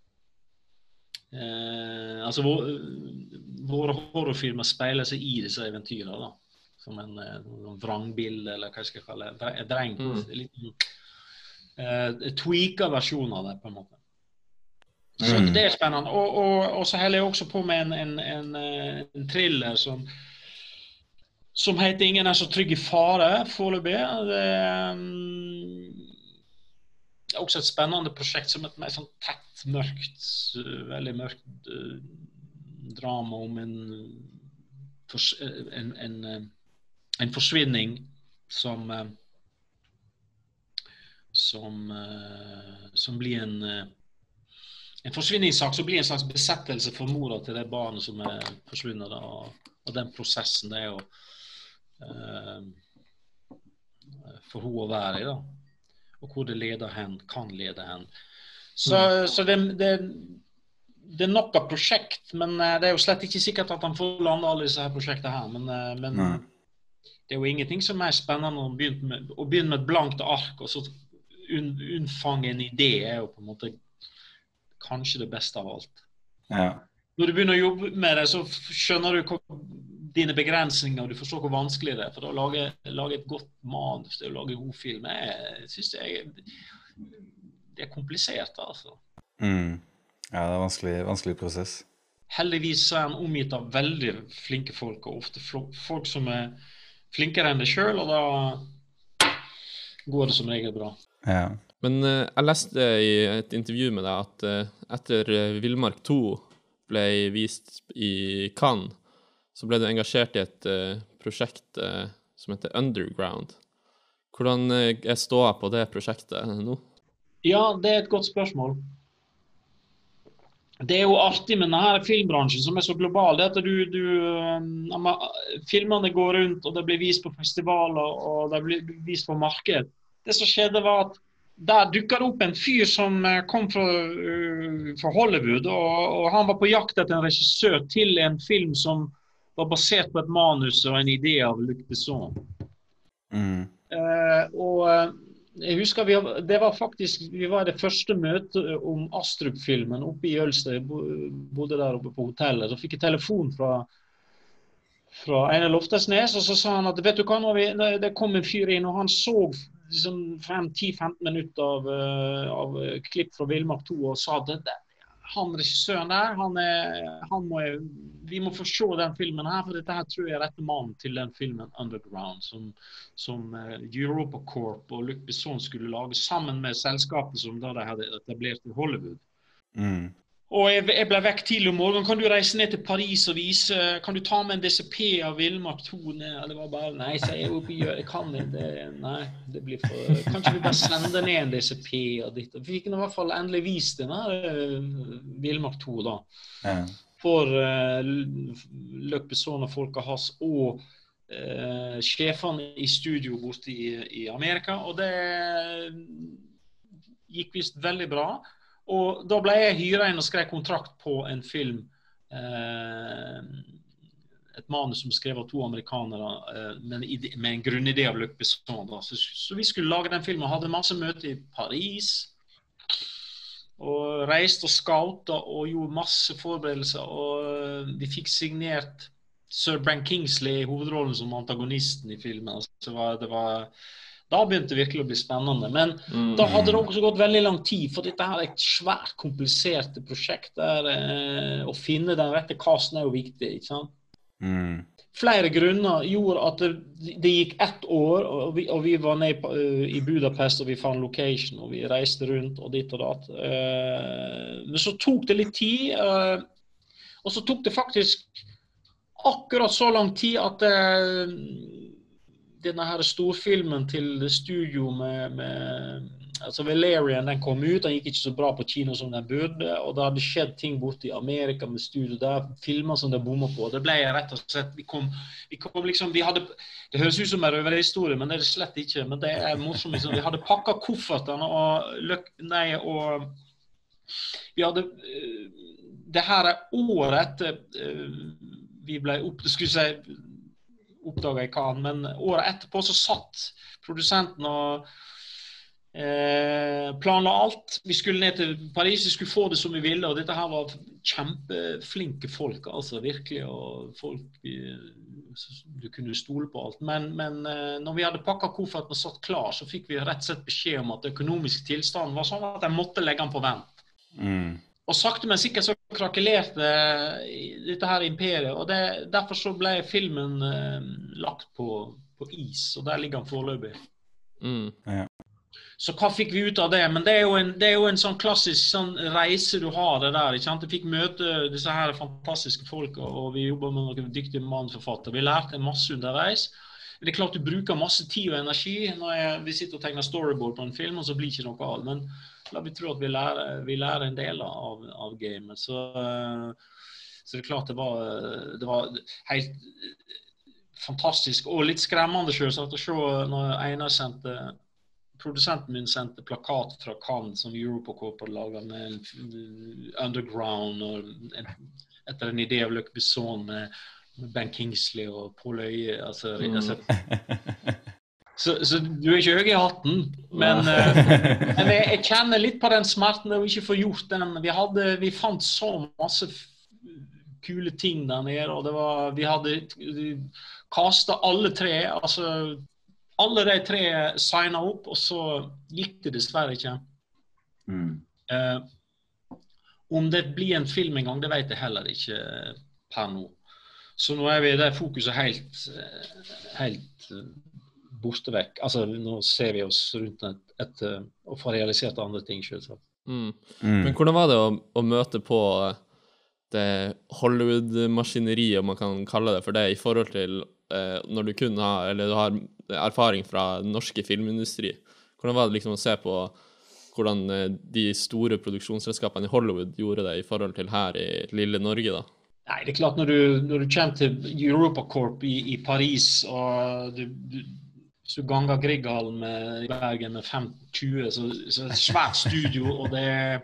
Altså våre horrorfilmer speiler seg i disse eventyrene, da, som en vrangbilde, eller hva jeg skal kalle det, drengt, liten tweaka versjon av det, på en måte. Så det er spennende, og så heller jeg også på med en thriller som heter Ingen er så trygg i fare, foreløpig. Det er også et spennende prosjekt som et mer sånn tett, mørkt, veldig mørkt drama om en forsvinning som blir en forsvinningssak, som blir en slags besettelse for mora til det barnet som er forsvunnet, og den prosessen det er for hun å være i, da. Og hvor det kan lede hen. Så det er nok av prosjekt, men det er jo slett ikke sikkert at han får lande alle disse her prosjektene her, men det er jo ingenting som er spennende å begynne med et blankt ark, og så unnfange en idé er jo på en måte kanskje det beste av alt. Ja. Når du begynner å jobbe med det, så skjønner du dine begrensninger, og du forstår hvor vanskelig det er, for å lage et godt manus, det å lage god film, jeg synes det er komplisert, altså. Ja, det er vanskelig prosess. Heldigvis så er han omgitt av veldig flinke folk, og ofte folk som er flinkere enn det selv, og da går det som regel bra. Ja. Men jeg leste i et intervju med deg at etter Villmark 2 ble vist i Cannes, så ble du engasjert i et prosjekt som heter Underground. Hvordan er ståa på det prosjektet nå? Ja, det er et godt spørsmål. Det er jo artig med denne filmbransjen som er så global, det at filmene går rundt, og det blir vist på festivaler, og det blir vist på marked. Det som skjedde var at der dukket det opp en fyr som kom fra Hollywood, og han var på jakt etter en regissør til en film som var basert på et manus og en idé av Luc Besson. Og jeg husker vi var i det første møtet om Astrup-filmen oppe i Ølstad. Jeg bodde der oppe på hotellet, så fikk jeg telefon fra Einar Loftesnes, og så sa han at vet du hva, det kom en fyr inn, og han så liksom 10-15 minutter av klipp fra Villmark 2 og sa at han regissøren der, vi må få se den filmen her, for dette her tror jeg er rette mannen til den filmen Underground, som Europacorp og Luc Besson skulle lage sammen med selskapet som da de hadde etablert i Hollywood. Og jeg ble vekk tidlig om morgenen. Kan du reise ned til Paris og vise? Kan du ta med en DCP av Villmark 2? Det var bare, nei, så jeg oppe i jeg kan det. Nei, det blir for... Kanskje vi bare sender ned en DCP og ditt. Vi fikk i hvert fall endelig vist den her Villmark 2 da. Ja. For Luc Besson og folka hans og sjefene i studio borte i Amerika. Og det gikk vist veldig bra. Og da ble jeg hyret inn og skrev kontrakt på en film, et manus som skrev av 2 amerikanere, med en grunnidé av Luc Besson. Så vi skulle lage den filmen, hadde masse møter i Paris, og reiste og scoutet og gjorde masse forberedelser, og vi fikk signert Sir Ben Kingsley i hovedrollen som antagonisten i filmen. Altså, da begynte det virkelig å bli spennende, men da hadde det også gått veldig lang tid, for dette her er et svært komplisert prosjekt der å finne den rette casten er jo viktig, ikke sant? Flere grunner gjorde at det gikk 1 år, og vi var nede i Budapest, og vi fant location, og vi reiste rundt, og ditt og datt. Men så tok det litt tid, og så tok det faktisk akkurat så lang tid at denne her storfilmen til studio altså Valerian, den kom ut, den gikk ikke så bra på kino som den burde, og det hadde skjedd ting borte i Amerika med studio der, filmer som de bommet på. Det ble rett og slett, vi kom liksom, det høres ut som en røverhistorie, men det er det slett ikke, men det er morsomt liksom, vi hadde pakket koffertene, og vi hadde, det her er året etter vi ble oppdaget jeg kan, men året etterpå så satt produsenten og planla alt. Vi skulle ned til Paris, vi skulle få det som vi ville, og dette her var kjempeflinke folk, altså virkelig, og folk, du kunne stole på alt. Men når vi hadde pakket kofferten og satt klar, så fikk vi rett og slett beskjed om at økonomisk tilstand var sånn at jeg måtte legge den på vent. Og sakte, men sikkert så krakelerte dette her imperiet, og derfor så ble filmen lagt på is, og der ligger den foreløpig. Ja. Så hva fikk vi ut av det? Men det er jo en sånn klassisk sånn reise du har det der, ikke sant? Du fikk møte disse her fantastiske folk, og vi jobber med noen dyktige manusforfattere. Vi lærte masse underveis. Det er klart du bruker masse tid og energi når vi sitter og tegner storyboard på en film, og så blir ikke noe av. Men la vi tro at vi lærer en del av gamet. Så det er klart det var helt fantastisk, og litt skremmende selvsagt å se når produsenten min sendte plakat fra Cannes som Europacorp hadde laget med en Underground, og etter en idé av Luc Besson med Ben Kingsley og Paul Øye, altså så du er ikke høy i hatten, men jeg kjenner litt på den smerten å ikke få gjort den. Vi fant så masse kule ting der nede, og vi hadde kastet alle 3, altså alle de 3 signet opp, og så gikk det dessverre ikke. Om det blir en film en gang, det vet jeg heller ikke per nå. Så nå er vi der fokuset helt borte vekk. Altså, nå ser vi oss rundt og få realisert andre ting selv. Men hvordan var det å møte på det Hollywood-maskineriet, om man kan kalle det for det, i forhold til når du kun har erfaring fra den norske filmindustri? Hvordan var det liksom å se på hvordan de store produksjonsselskapene i Hollywood gjorde det i forhold til her i lille Norge da? Nei, det er klart når du kommer til Europacorp i Paris, og hvis du ganger Grieghallen i Bergen med 25, så er det et svært studio, og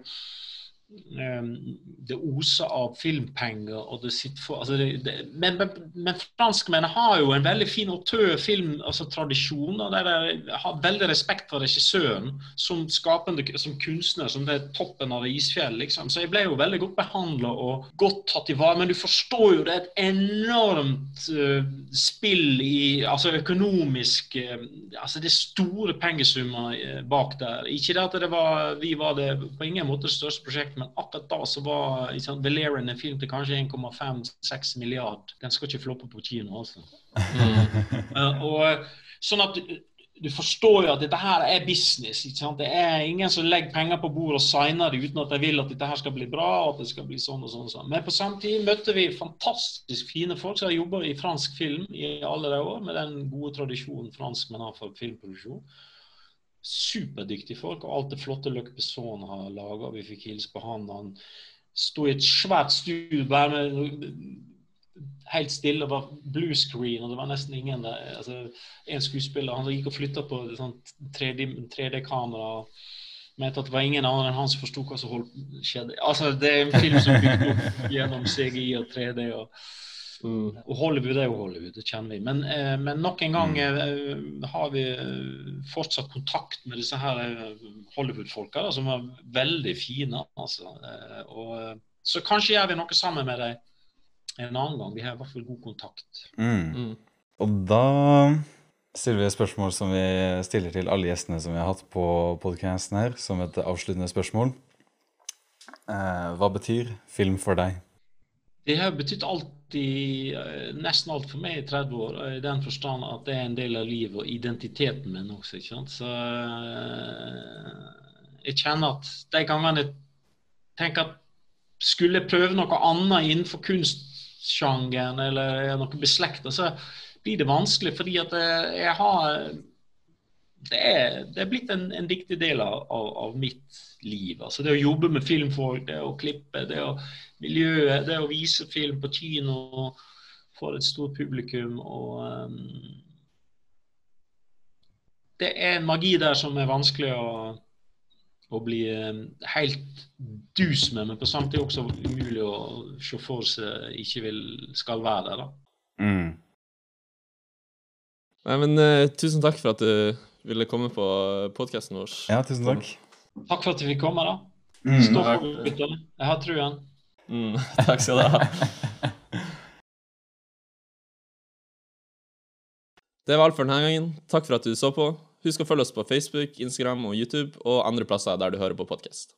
det oser av filmpenger, og det sitter for, altså men franskmennene har jo en veldig fin autør-film, altså tradisjon, og har veldig respekt for regissøren som skapende, som kunstner, som det er toppen av isfjell, liksom. Så jeg ble jo veldig godt behandlet og godt tatt i vare, men du forstår jo det er et enormt spill altså økonomisk, altså det er store pengesummer bak der. Ikke det at vi var det på ingen måte det største prosjektet, men akkurat da så var Valerian en film til kanskje 1,5-6 milliard. Den skal ikke floppe på kino, altså. Og sånn at du forstår jo at dette her er business, ikke sant? Det er ingen som legger penger på bordet og signer det uten at de vil at dette her skal bli bra, og at det skal bli sånn og sånn og sånn. Men på samme tid møtte vi fantastisk fine folk som har jobbet i fransk film i alle de år, med den gode tradisjonen franskmenn har for filmproduksjon. Superdyktige folk, og alt det flotte Luc Besson har laget. Vi fikk hilse på han stod i et svært studio bare med helt stille, det var blue screen, og det var nesten ingen der. Altså, en skuespiller, han gikk og flyttet på sånn 3D-kamera, mente at det var ingen annen enn han som forstod hva som skjedde. Altså, det er en film som bygger opp gjennom CGI og 3D, og Hollywood er jo Hollywood, det kjenner vi. Men nok en gang har vi fortsatt kontakt med disse her Hollywood-folka, som er veldig fine, altså. Og så kanskje gjør vi noe sammen med dem en annen gang. Vi har i hvert fall god kontakt. Og da stiller vi et spørsmål som vi stiller til alle gjestene som vi har hatt på podcasten her, som et avsluttende spørsmål. Hva betyr film for deg? Det har betydd nesten alt for meg i 30 år, i den forstand at det er en del av livet og identiteten min også, ikke sant? Så jeg kjenner at de gangene jeg tenker at skulle jeg prøve noe annet innenfor kunstsjangeren eller noe beslektet, så blir det vanskelig, fordi at jeg har det er blitt en viktig del av mitt liv. Altså det å jobbe med filmfolk, det å klippe, det å miljøet, det å vise film på kino for et stort publikum, og det er en magi der som er vanskelig å bli helt dus med, men på samme tid også umulig å se for seg ikke skal være der da. Nei, men tusen takk for at du ville komme på podcasten vår. Ja, tusen takk. Takk for at du fikk komme da. Stå på gutter. Jeg har truen. Takk skal du ha. Det var alt for denne gangen. Takk for at du så på. Husk å følge oss på Facebook, Instagram og YouTube, og andre plasser der du hører på podcast.